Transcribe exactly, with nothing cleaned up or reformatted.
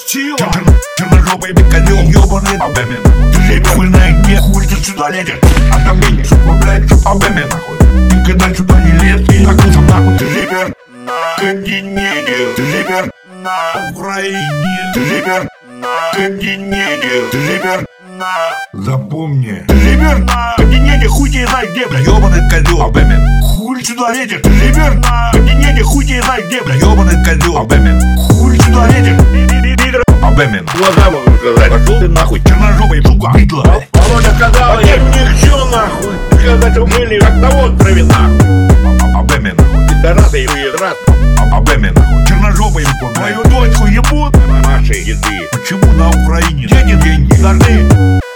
Чего? Черножопый бекалёв, ёбаный обемен. Ты хуйная, не хуй ты сюда лезешь. А там меня, сука, блядь, обемен нахуй. Ты когда сюда не лез, ты накрутил нахуй. Ты живер на континенте. Ты живер на Украине. Ты живер на континенте. Ты живер на... Запомни. Ты живер на континенте, хуй тебе знает где, бля, ёбаный козёл, обемен. Хуй сюда лезешь. Ты живер на континенте, хуй тебе знает где, бля, ёбаный козёл, обемен. Хуй сюда лезешь. Обемен. Глаза могу сказать. Пошел ты нахуй. Черножопый, сука, быдло. Володя сказал, я них чё нахуй. Сказать умыли, как того отправи нахуй. Обемен, нахуй. Пидорасы и уедрат. Обемен, нахуй. Черножопый, сука, твою дочку ебут. Наши еды. Почему на Украине деньги, деньги должны